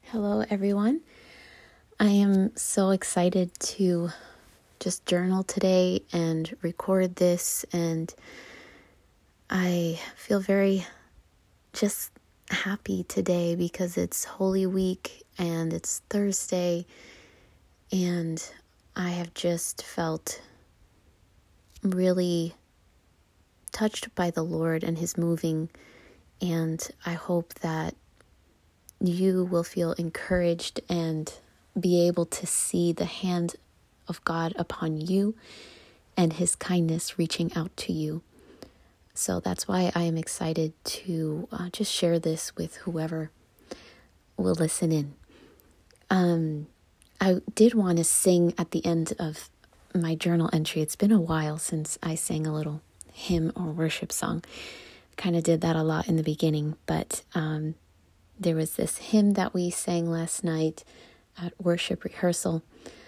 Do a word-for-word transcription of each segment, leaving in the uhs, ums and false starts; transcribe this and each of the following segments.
Hello, everyone. I am so excited to just journal today and record this, and I feel very just happy today because it's Holy Week and it's Thursday, and I have just felt really touched by the Lord and His moving, and I hope that you will feel encouraged and be able to see the hand of God upon you and His kindness reaching out to you. So that's why I am excited to uh, just share this with whoever will listen in. Um, I did want to sing at the end of my journal entry. It's been a while since I sang a little hymn or worship song. I kind of did that a lot in the beginning, but um, there was this hymn that we sang last night at worship rehearsal,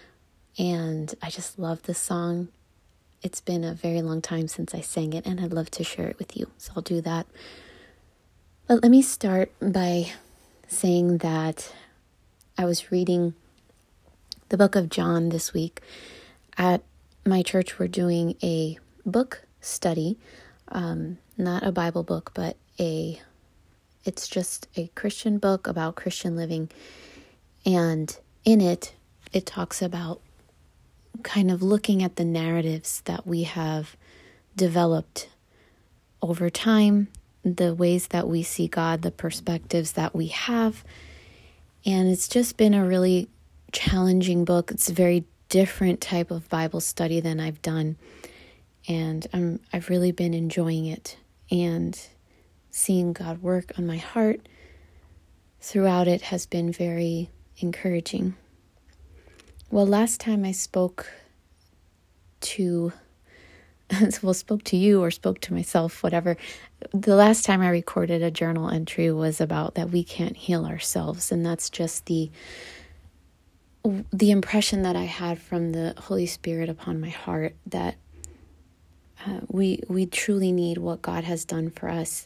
and I just love the song. It's been a very long time since I sang it, and I'd love to share it with you, so I'll do that. But let me start by saying that I was reading the book of John this week. At my church, we're doing a book study, um, not a Bible book, but a It's just a Christian book about Christian living. And in it, it talks about kind of looking at the narratives that we have developed over time, the ways that we see God, the perspectives that we have. And it's just been a really challenging book. It's a very different type of Bible study than I've done. And I'm, I've really been enjoying it. And seeing God work on my heart throughout it has been very encouraging. Well, last time I spoke to, well, spoke to you or spoke to myself, whatever. The last time I recorded a journal entry was about that we can't heal ourselves. And that's just the, the impression that I had from the Holy Spirit upon my heart that uh, we, we truly need what God has done for us,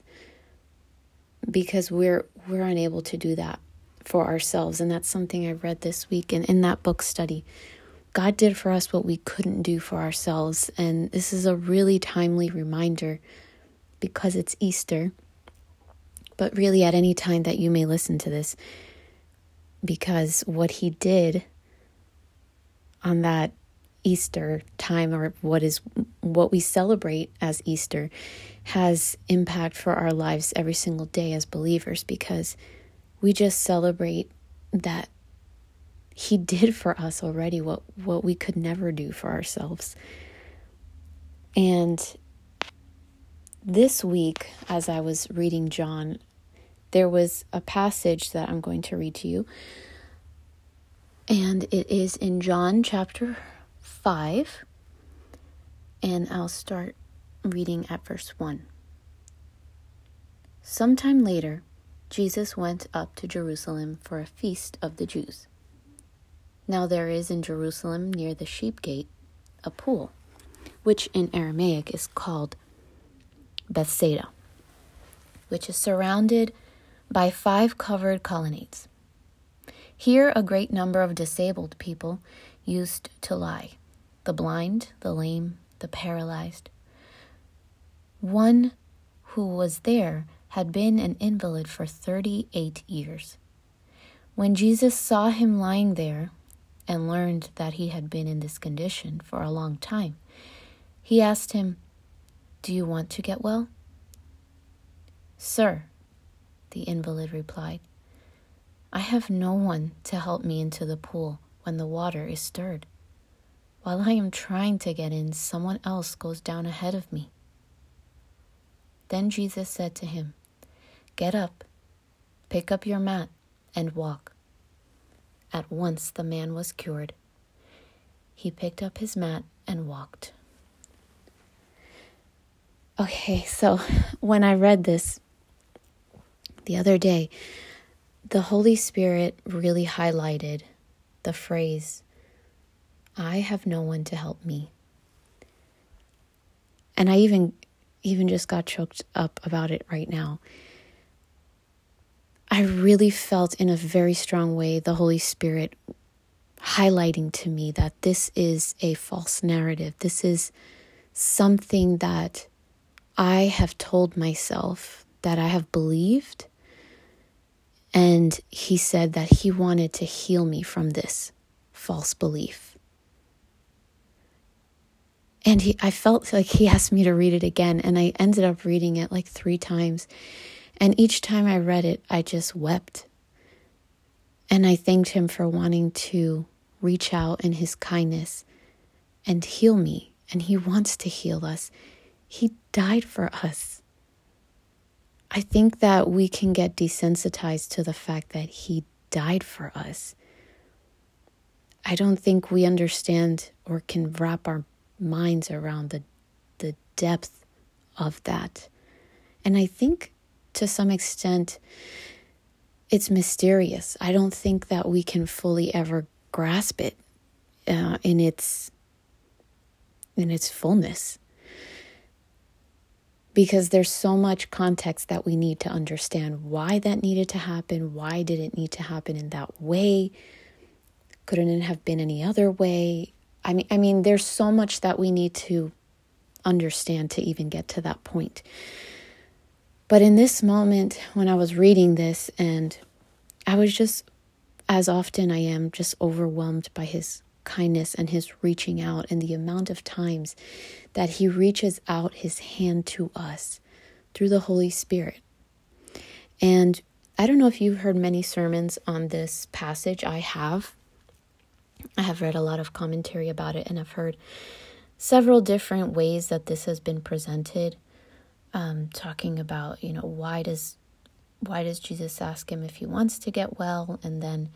because we're we're unable to do that for ourselves. And that's something I read this week. And in that book study, God did for us what we couldn't do for ourselves. And this is a really timely reminder because it's Easter, but really at any time that you may listen to this, because what He did on that Easter time, or what is what we celebrate as Easter, has impact for our lives every single day as believers, because we just celebrate that He did for us already what, what we could never do for ourselves. And this week, as I was reading John, there was a passage that I'm going to read to you. And it is in John chapter five. And I'll start reading at verse one. Sometime later, Jesus went up to Jerusalem for a feast of the Jews. Now there is in Jerusalem near the sheep gate a pool, which in Aramaic is called Bethsaida, which is surrounded by five covered colonnades. Here a great number of disabled people used to lie, the blind, the lame, the paralyzed. One who was there had been an invalid for thirty-eight years. When Jesus saw him lying there and learned that he had been in this condition for a long time, He asked him, "Do you want to get well?" "Sir," the invalid replied, "I have no one to help me into the pool when the water is stirred. While I am trying to get in, someone else goes down ahead of me." Then Jesus said to him, "Get up, pick up your mat, and walk." At once the man was cured. He picked up his mat and walked. Okay, so when I read this the other day, the Holy Spirit really highlighted the phrase, "I have no one to help me." And I even even just got choked up about it right now. I really felt in a very strong way the Holy Spirit highlighting to me that this is a false narrative. This is something that I have told myself, that I have believed. And he said that he wanted to heal me from this false belief. And he, I felt like he asked me to read it again. And I ended up reading it like three times. And each time I read it, I just wept. And I thanked him for wanting to reach out in his kindness and heal me. And he wants to heal us. He died for us. I think that we can get desensitized to the fact that he died for us. I don't think we understand or can wrap our minds around the the depth of that. And I think to some extent it's mysterious. I don't think that we can fully ever grasp it uh, in its in its fullness. Because there's so much context that we need to understand why that needed to happen. Why did it need to happen in that way? Couldn't it have been any other way? I mean, I mean, there's so much that we need to understand to even get to that point. But in this moment, when I was reading this, and I was just, as often I am, just overwhelmed by his kindness and his reaching out, and the amount of times that he reaches out his hand to us through the Holy Spirit. And I don't know if you've heard many sermons on this passage. I have. I have read a lot of commentary about it, and I've heard several different ways that this has been presented, um, talking about, you know, why does why does Jesus ask him if he wants to get well? And then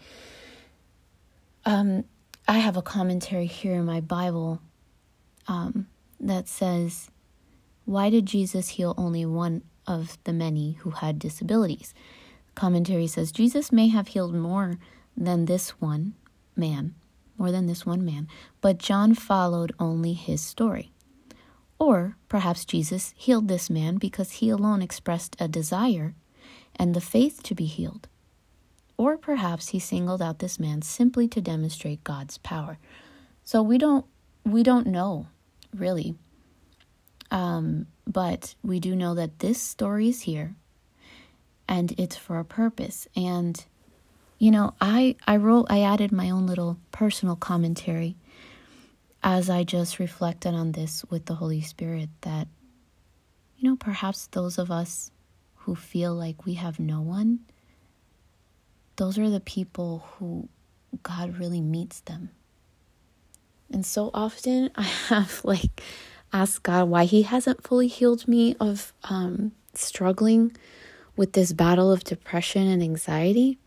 um, I have a commentary here in my Bible um, that says, why did Jesus heal only one of the many who had disabilities? Commentary says, Jesus may have healed more than this one man, more than this one man, but John followed only his story. Or perhaps Jesus healed this man because he alone expressed a desire and the faith to be healed. Or perhaps he singled out this man simply to demonstrate God's power. So we don't we don't know, really. Um, but we do know that this story is here, and it's for a purpose. And you know, I I wrote I added my own little personal commentary as I just reflected on this with the Holy Spirit, that, you know, perhaps those of us who feel like we have no one, those are the people who God really meets them. And so often I have like asked God why he hasn't fully healed me of um, struggling with this battle of depression and anxiety.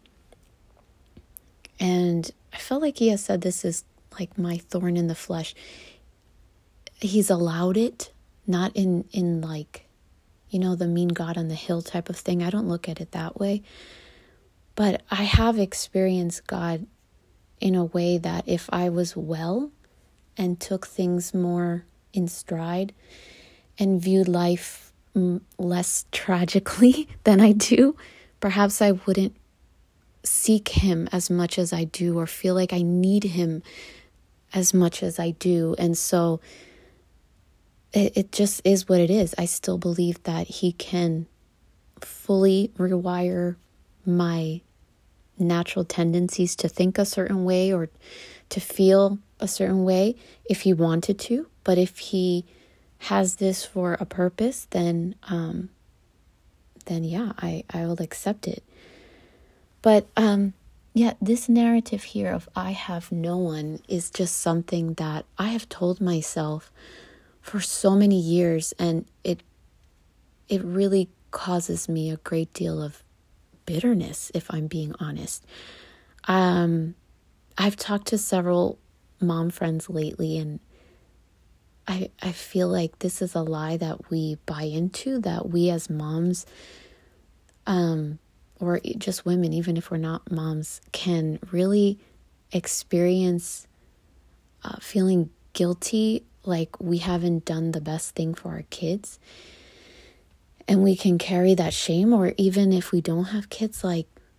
And I felt like he has said this is like my thorn in the flesh. He's allowed it, not in, in like, you know, the mean God on the hill type of thing. I don't look at it that way. But I have experienced God in a way that if I was well and took things more in stride and viewed life m- less tragically than I do, perhaps I wouldn't seek him as much as I do, or feel like I need him as much as I do. And so it, it just is what it is. I still believe that he can fully rewire my natural tendencies to think a certain way or to feel a certain way if he wanted to. But if he has this for a purpose, then um, then yeah, I, I will accept it. But um, yeah, this narrative here of I have no one is just something that I have told myself for so many years, and it it really causes me a great deal of bitterness, if I'm being honest. Um, I've talked to several mom friends lately, and I I feel like this is a lie that we buy into, that we as moms, um, or just women, even if we're not moms, can really experience uh, feeling guilty, like we haven't done the best thing for our kids. And we can carry that shame, or even if we don't have kids, like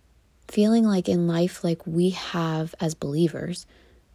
feeling like in life, like we have as believers,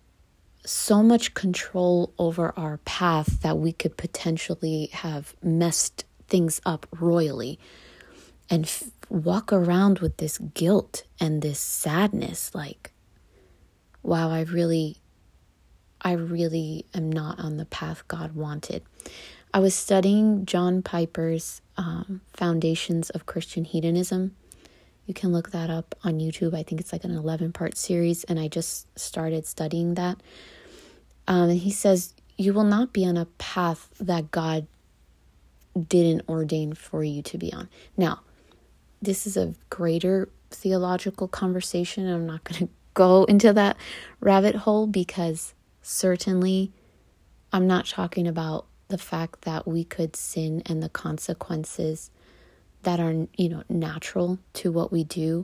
so much control over our path that we could potentially have messed things up royally and f- walk around with this guilt and this sadness. Like, wow, I really, I really am not on the path God wanted. I was studying John Piper's um, Foundations of Christian Hedonism. You can look that up on YouTube. I think it's like an eleven part series, and I just started studying that. Um, and he says, you will not be on a path that God didn't ordain for you to be on. Now, this is a greater theological conversation. I'm not going to go into that rabbit hole, because certainly I'm not talking about the fact that we could sin and the consequences that are, you know, natural to what we do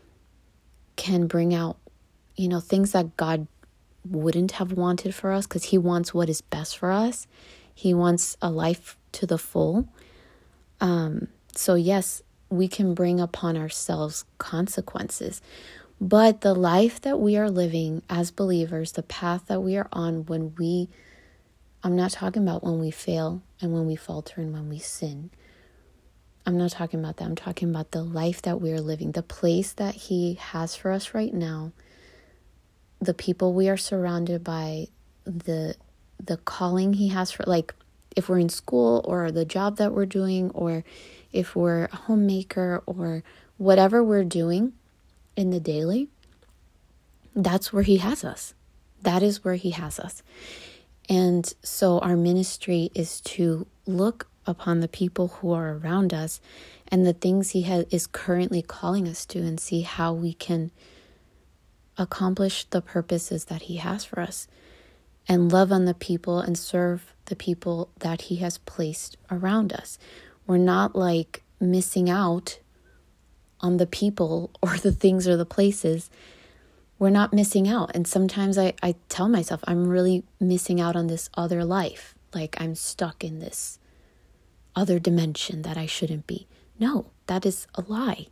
can bring out, you know, things that God wouldn't have wanted for us, because he wants what is best for us. He wants a life to the full. Um, so yes, we can bring upon ourselves consequences, but the life that we are living as believers, the path that we are on when we, I'm not talking about when we fail and when we falter and when we sin. I'm not talking about that. I'm talking about the life that we are living, the place that he has for us right now, the people we are surrounded by, the the calling he has for, like, if we're in school or the job that we're doing, or if we're a homemaker or whatever we're doing in the daily, that's where he has us. That is where he has us. And so our ministry is to look upon the people who are around us and the things he has, is currently calling us to, and see how we can accomplish the purposes that he has for us, and love on the people and serve the people that he has placed around us. We're not like missing out on the people or the things or the places. We're not missing out. And sometimes I, I tell myself I'm really missing out on this other life. Like I'm stuck in this other dimension that I shouldn't be. No, that is a lie.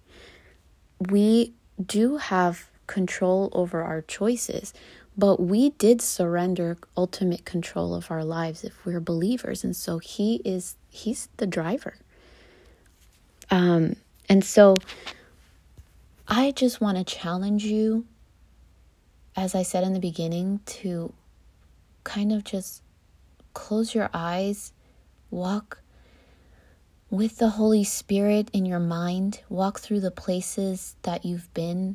We do have control over our choices, but we did surrender ultimate control of our lives if we're believers. And so he is, he's the driver. Um, and so I just want to challenge you, as I said in the beginning, to kind of just close your eyes, walk with the Holy Spirit in your mind, walk through the places that you've been,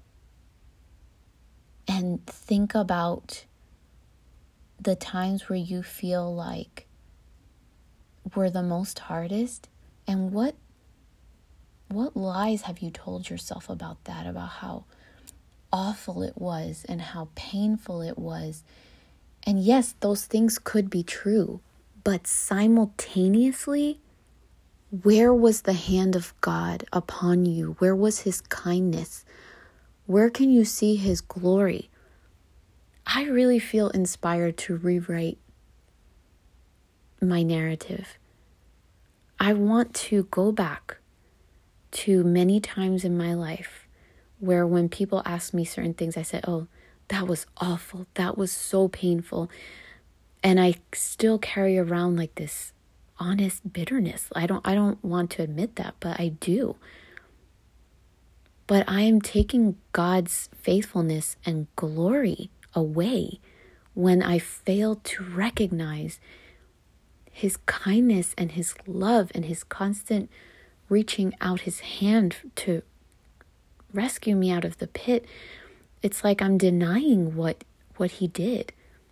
and think about the times where you feel like were the most hardest, and what what lies have you told yourself about that, about how awful it was and how painful it was. And yes, those things could be true, but simultaneously, where was the hand of God upon you? Where was his kindness? Where can you see his glory? I really feel inspired to rewrite my narrative. I want to go back to many times in my life where when people ask me certain things, I said, oh, that was awful. That was so painful. And I still carry around like this honest bitterness. I don't, I don't want to admit that, but I do. But I am taking God's faithfulness and glory away when I fail to recognize his kindness and his love and his constant reaching out his hand to rescue me out of the pit. It's like I'm denying what, what he did.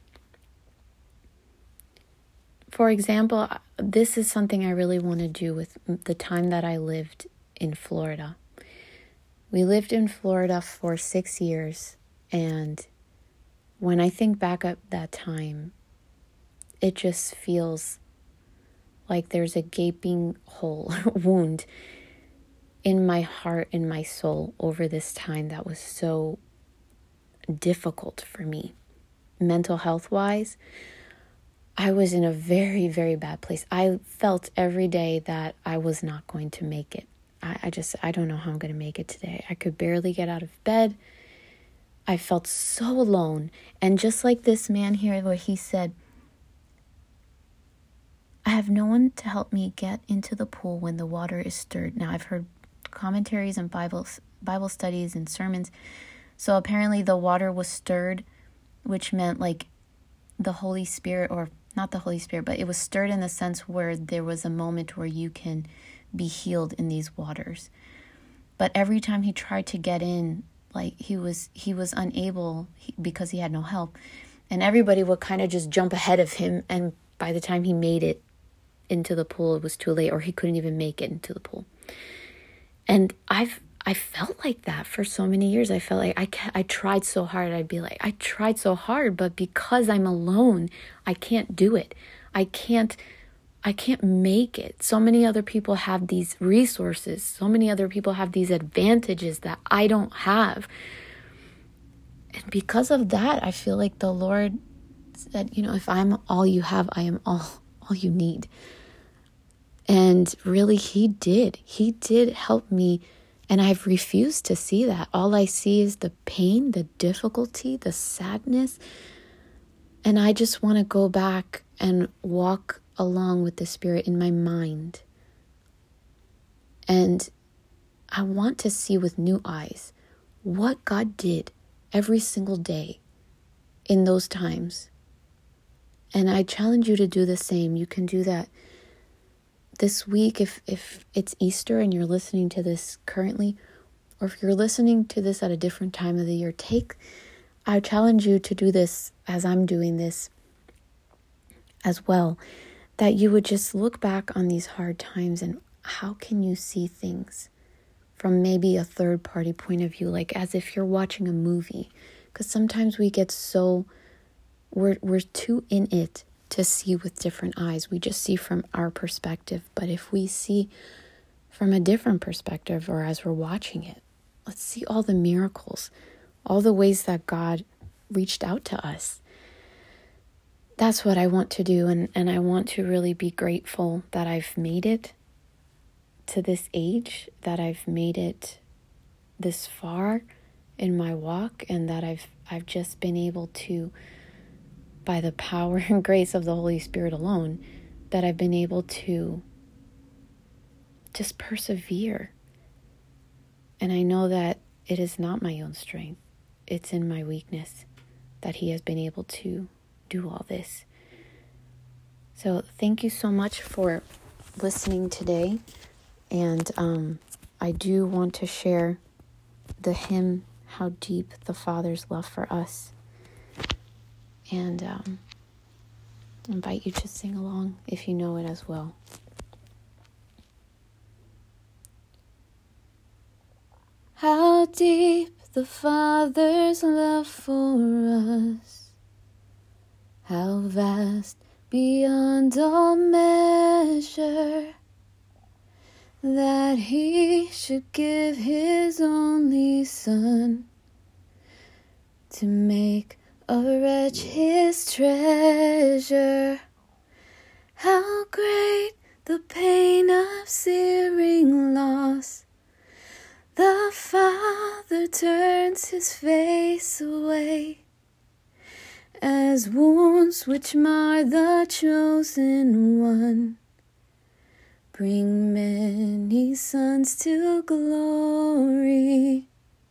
For example, this is something I really want to do with the time that I lived in Florida. We lived in Florida for six years, and when I think back at that time, it just feels like there's a gaping hole, wound in my heart and my soul over this time that was so difficult for me. Mental health wise, I was in a very, very bad place. I felt every day that I was not going to make it. I, I just, I don't know how I'm going to make it today. I could barely get out of bed. I felt so alone. And just like this man here, where he said, I have no one to help me get into the pool when the water is stirred. Now, I've heard commentaries and Bible, Bible studies and sermons. So apparently the water was stirred, which meant like the Holy Spirit, or not the Holy Spirit, but it was stirred in the sense where there was a moment where you can be healed in these waters. But every time he tried to get in, like he was he was unable because he had no help. And everybody would kind of just jump ahead of him. And by the time he made it into the pool, it was too late, or he couldn't even make it into the pool. And I've I felt like that for so many years. I felt like I I tried so hard. I'd be like, I tried so hard, but because I'm alone, I can't do it. I can't I can't make it. So many other people have these resources. So many other people have these advantages that I don't have. And because of that, I feel like the Lord said, you know, if I'm all you have, I am all, all you need. And really, he did. He did help me. And I've refused to see that. All I see is the pain, the difficulty, the sadness. And I just want to go back and walk along with the Spirit in my mind. And I want to see with new eyes what God did every single day in those times. And I challenge you to do the same. You can do that this week if, if it's Easter and you're listening to this currently, or if you're listening to this at a different time of the year. Take, I challenge you to do this as I'm doing this as well. That you would just look back on these hard times and how can you see things from maybe a third party point of view, like as if you're watching a movie. Because sometimes we get so, we're we're too in it to see with different eyes. We just see from our perspective. But if we see from a different perspective, or as we're watching it, let's see all the miracles, all the ways that God reached out to us. That's what I want to do, and, and I want to really be grateful that I've made it to this age, that I've made it this far in my walk, and that I've I've just been able to, by the power and grace of the Holy Spirit alone, that I've been able to just persevere. And I know that it is not my own strength. It's in my weakness that He has been able to do all this. So thank you so much for listening today. And um, I do want to share the hymn, How Deep the Father's Love for Us. And um, invite you to sing along if you know it as well. How deep the Father's love for us, how vast beyond all measure, that He should give His only Son to make a wretch His treasure. How great the pain of searing loss, the Father turns His face away, as wounds which mar the chosen one bring many sons to glory.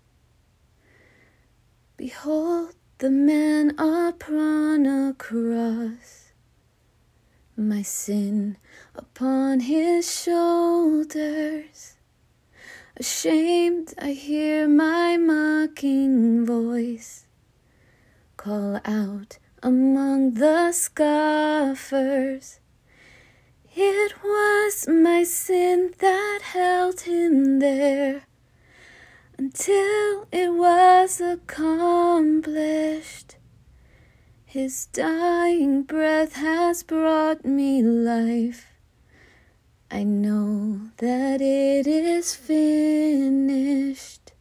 Behold the man upon a cross, my sin upon His shoulders. Ashamed, I hear my mocking voice call out among the scoffers. It was my sin that held Him there until it was accomplished. His dying breath has brought me life. I know that it is finished.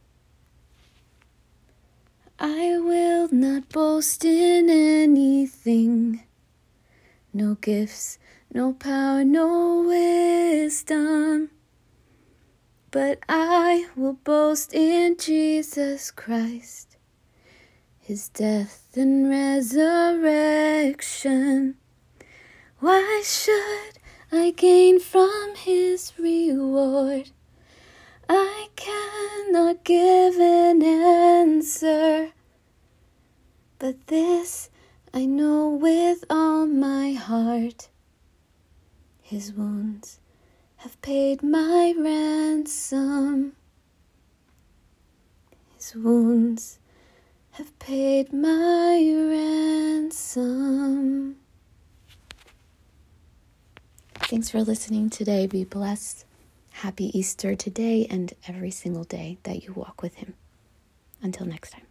I will not boast in anything, no gifts, no power, no wisdom, but I will boast in Jesus Christ, his death and resurrection. Why should I gain from his reward? I cannot give an answer, but this I know with all my heart. His wounds have paid my ransom. His wounds have paid my ransom. Thanks for listening today. Be blessed. Happy Easter today and every single day that you walk with him. Until next time.